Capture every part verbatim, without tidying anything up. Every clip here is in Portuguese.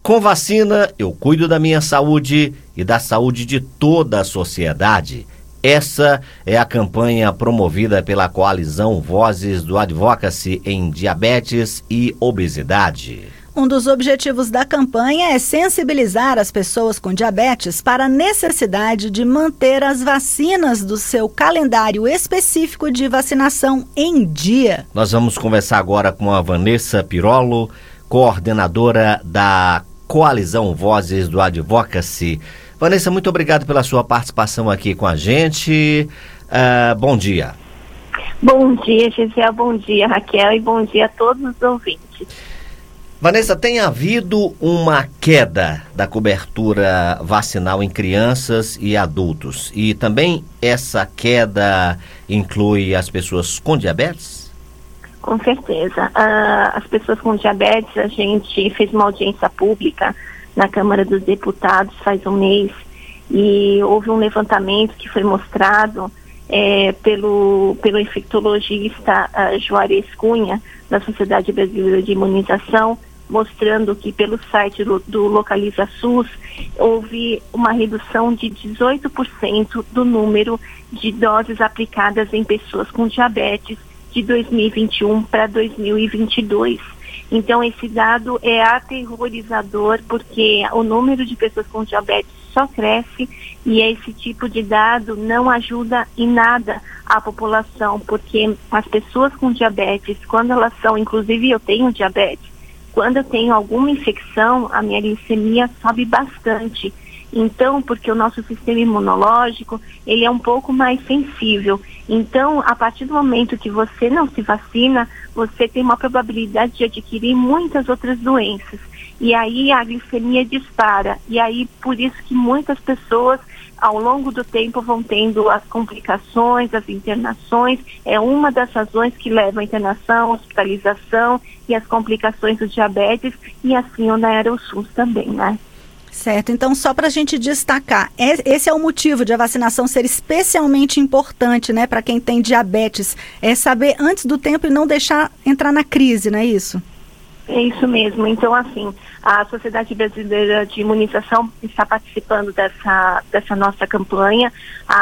Com vacina, eu cuido da minha saúde e da saúde de toda a sociedade. Essa é a campanha promovida pela coalizão Vozes do Advocacy em Diabetes e Obesidade. Um dos objetivos da campanha é sensibilizar as pessoas com diabetes para a necessidade de manter as vacinas do seu calendário específico de vacinação em dia. Nós vamos conversar agora com a Vanessa Pirolo, coordenadora da coalizão Vozes do Advocacy. Vanessa, muito obrigado pela sua participação aqui com a gente. Uh, bom dia. Bom dia, Gisele, bom dia, Raquel, e bom dia a todos os ouvintes. Vanessa, tem havido uma queda da cobertura vacinal em crianças e adultos. E também essa queda inclui as pessoas com diabetes? Com certeza. Uh, as pessoas com diabetes, a gente fez uma audiência pública na Câmara dos Deputados faz um mês e houve um levantamento que foi mostrado é, pelo, pelo infectologista uh, Juarez Cunha, da Sociedade Brasileira de Imunização, mostrando que pelo site do, do Localiza SUS houve uma redução de dezoito por cento do número de doses aplicadas em pessoas com diabetes de dois mil e vinte e um para dois mil e vinte e dois. Então esse dado é aterrorizador porque o número de pessoas com diabetes só cresce e esse tipo de dado não ajuda em nada a população, porque as pessoas com diabetes, quando elas são, inclusive eu tenho diabetes, quando eu tenho alguma infecção, a minha glicemia sobe bastante. Então, porque o nosso sistema imunológico, ele é um pouco mais sensível. Então, a partir do momento que você não se vacina, você tem uma probabilidade de adquirir muitas outras doenças. E aí a glicemia dispara. E aí, por isso que muitas pessoas, ao longo do tempo, vão tendo as complicações, as internações. É uma das razões que leva à internação, hospitalização e as complicações do diabetes. E assim onera o SUS também, né? Certo, então só para a gente destacar, esse é o motivo de a vacinação ser especialmente importante, né, para quem tem diabetes, é saber antes do tempo e não deixar entrar na crise, não é isso? É isso mesmo. Então, assim, a Sociedade Brasileira de Imunização está participando dessa, dessa nossa campanha.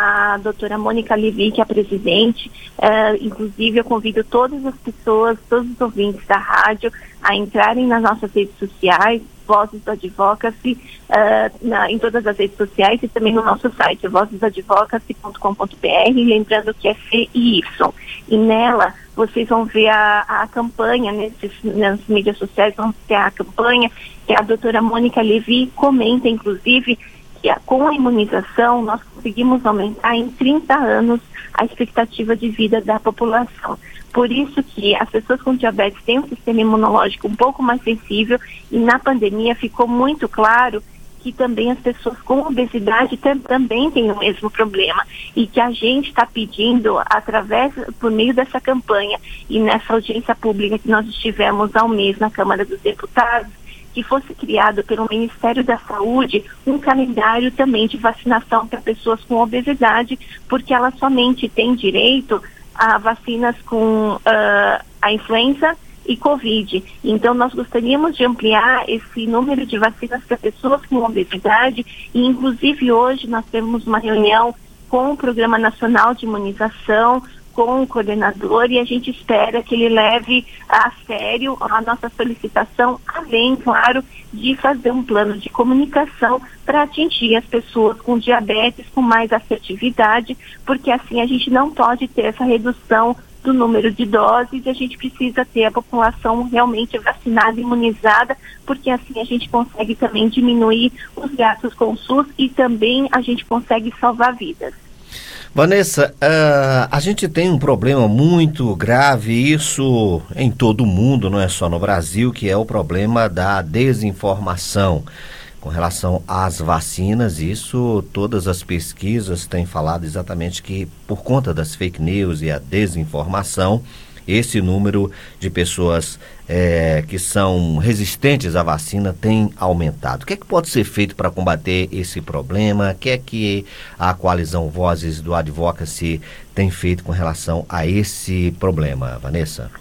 A doutora Mônica Levi, que é a presidente, é, inclusive eu convido todas as pessoas, todos os ouvintes da rádio a entrarem nas nossas redes sociais, Vozes do Advocacy, uh, na, em todas as redes sociais e também no nosso site, vozes advocacy ponto com ponto b r, lembrando que é C e Y. E nela, vocês vão ver a, a campanha, nesses, nas mídias sociais, vão ter a campanha que a doutora Mônica Levi comenta, inclusive, que a, com a imunização nós conseguimos aumentar em trinta anos a expectativa de vida da população. Por isso que as pessoas com diabetes têm um sistema imunológico um pouco mais sensível e na pandemia ficou muito claro que também as pessoas com obesidade tam, também têm o mesmo problema e que a gente está pedindo, através, por meio dessa campanha e nessa audiência pública que nós estivemos há um mês na Câmara dos Deputados, que fosse criado pelo Ministério da Saúde um calendário também de vacinação para pessoas com obesidade, porque elas somente têm direito a vacinas com uh, a influenza e Covid. Então, nós gostaríamos de ampliar esse número de vacinas para pessoas com obesidade e, inclusive, hoje nós temos uma reunião com o Programa Nacional de Imunização, com o coordenador, e a gente espera que ele leve a sério a nossa solicitação, além, claro, de fazer um plano de comunicação para atingir as pessoas com diabetes com mais assertividade, porque assim a gente não pode ter essa redução do número de doses e a gente precisa ter a população realmente vacinada, imunizada, porque assim a gente consegue também diminuir os gastos com o SUS e também a gente consegue salvar vidas. Vanessa, uh, a gente tem um problema muito grave, isso em todo o mundo, não é só no Brasil, que é o problema da desinformação. Com relação às vacinas, isso todas as pesquisas têm falado exatamente que por conta das fake news e a desinformação, esse número de pessoas é, que são resistentes à vacina tem aumentado. O que é que pode ser feito para combater esse problema? O que é que a coalizão Vozes do Advocacy tem feito com relação a esse problema, Vanessa?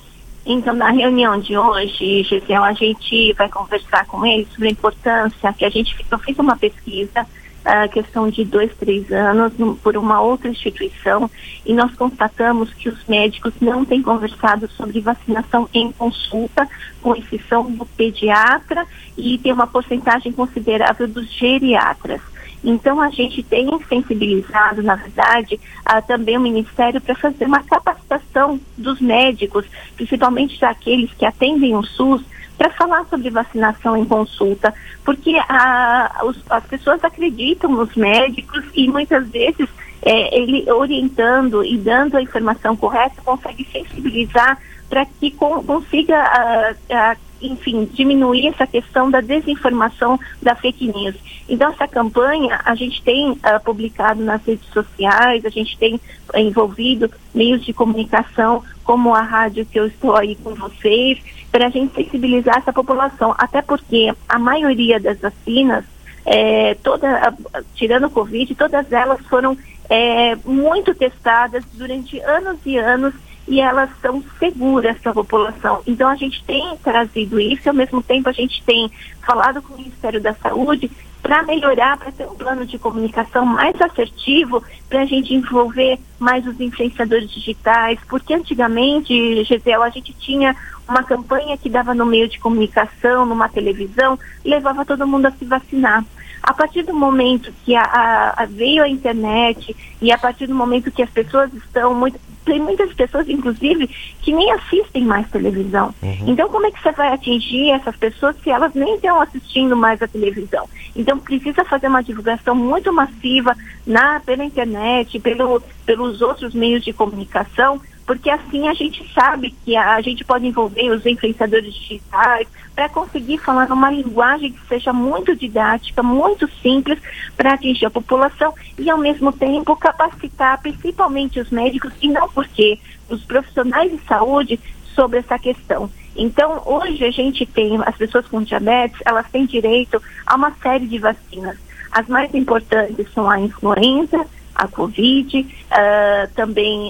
Então, na reunião de hoje, Gisele, a gente vai conversar com eles sobre a importância que a gente eu fiz uma pesquisa, a questão de dois, três anos, por uma outra instituição, e nós constatamos que os médicos não têm conversado sobre vacinação em consulta, com exceção do pediatra, e tem uma porcentagem considerável dos geriatras. Então, a gente tem sensibilizado, na verdade, a, também o Ministério para fazer uma capacitação dos médicos, principalmente daqueles que atendem o SUS, para falar sobre vacinação em consulta, porque a, os, as pessoas acreditam nos médicos e muitas vezes é, ele orientando e dando a informação correta consegue sensibilizar para que com, consiga, a, a, enfim, diminuir essa questão da desinformação, da fake news. Então, essa campanha a gente tem uh, publicado nas redes sociais, a gente tem uh, envolvido meios de comunicação, como a rádio que eu estou aí com vocês, para a gente sensibilizar essa população, até porque a maioria das vacinas, é, toda, tirando o Covid, todas elas foram é, muito testadas durante anos e anos, e elas são seguras para a população. Então, a gente tem trazido isso, e ao mesmo tempo a gente tem falado com o Ministério da Saúde para melhorar, para ter um plano de comunicação mais assertivo, para a gente envolver mais os influenciadores digitais, porque antigamente, Gisele, a gente tinha uma campanha que dava no meio de comunicação, numa televisão, e levava todo mundo a se vacinar. A partir do momento que a, a, a veio a internet e a partir do momento que as pessoas estão muito... Tem muitas pessoas, inclusive, que nem assistem mais televisão. Uhum. Então, como é que você vai atingir essas pessoas se elas nem estão assistindo mais a televisão? Então, precisa fazer uma divulgação muito massiva na, pela internet, pelo, pelos outros meios de comunicação, porque assim a gente sabe que a, a gente pode envolver os influenciadores digitais para conseguir falar numa linguagem que seja muito didática, muito simples para atingir a população e ao mesmo tempo capacitar principalmente os médicos e não porque os profissionais de saúde sobre essa questão. Então, hoje a gente tem, as pessoas com diabetes, elas têm direito a uma série de vacinas. As mais importantes são a influenza, a Covid, uh, também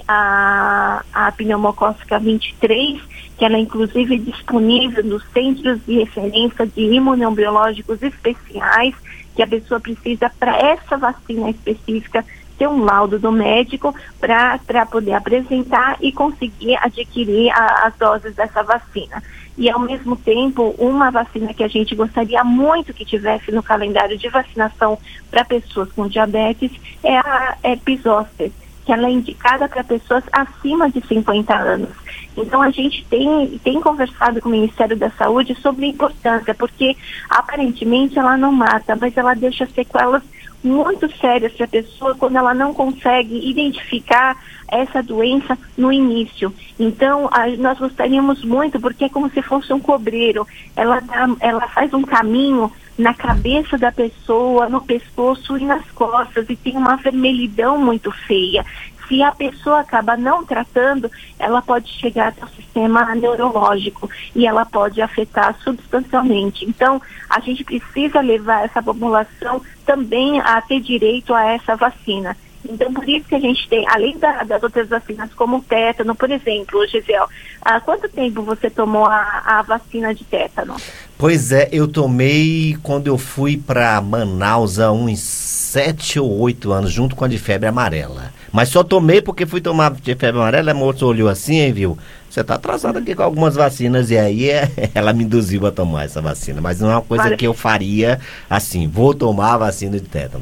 a, a pneumocócica vinte e três, que ela é inclusive disponível nos centros de referência de imunobiológicos especiais, que a pessoa precisa para essa vacina específica ter um laudo do médico para poder apresentar e conseguir adquirir a, as doses dessa vacina. E, ao mesmo tempo, uma vacina que a gente gostaria muito que tivesse no calendário de vacinação para pessoas com diabetes é a herpes zoster, que ela é indicada para pessoas acima de cinquenta anos. Então, a gente tem, tem conversado com o Ministério da Saúde sobre a importância, porque, aparentemente, ela não mata, mas ela deixa sequelas muito sérias para a pessoa quando ela não consegue identificar essa doença no início. Então, a, nós gostaríamos muito, porque é como se fosse um cobreiro. Ela, dá, ela faz um caminho na cabeça da pessoa, no pescoço e nas costas, e tem uma vermelhidão muito feia. Se a pessoa acaba não tratando, ela pode chegar até o sistema neurológico e ela pode afetar substancialmente. Então, a gente precisa levar essa população também a ter direito a essa vacina. Então, por isso que a gente tem, além da, das outras vacinas, como o tétano, por exemplo, Gisele, há quanto tempo você tomou a, a vacina de tétano? Pois é, eu tomei quando eu fui para Manaus há uns sete ou oito anos, junto com a de febre amarela. Mas só tomei porque fui tomar de febre amarela, a moça olhou assim e viu, você tá atrasado aqui com algumas vacinas, e aí é, ela me induziu a tomar essa vacina. Mas não é uma coisa Para... que eu faria assim, vou tomar a vacina de tétano.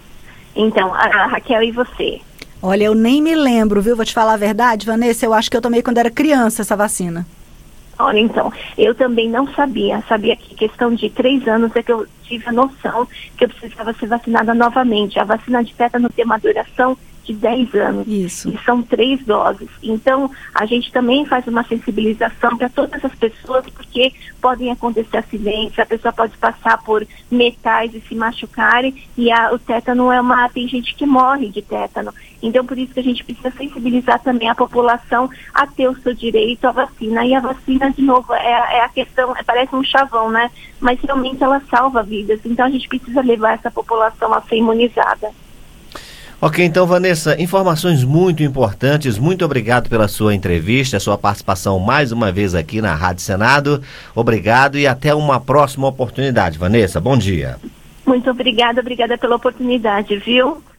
Então, a Raquel, e você? Olha, eu nem me lembro, viu? Vou te falar a verdade, Vanessa, eu acho que eu tomei quando era criança essa vacina. Olha, então, eu também não sabia. Sabia que questão de três anos é que eu tive a noção que eu precisava ser vacinada novamente. A vacina de tétano tem uma duração de dez anos. Isso. E são três doses. Então, a gente também faz uma sensibilização para todas as pessoas, porque podem acontecer acidentes, a pessoa pode passar por metais e se machucarem, e a, o tétano é uma... Tem gente que morre de tétano. Então, por isso que a gente precisa sensibilizar também a população a ter o seu direito à vacina. E a vacina, de novo, é, é a questão, parece um chavão, né? Mas realmente ela salva vidas. Então, a gente precisa levar essa população a ser imunizada. Ok, então, Vanessa, informações muito importantes. Muito obrigado pela sua entrevista, sua participação mais uma vez aqui na Rádio Senado. Obrigado e até uma próxima oportunidade. Vanessa, bom dia. Muito obrigada, obrigada pela oportunidade, viu?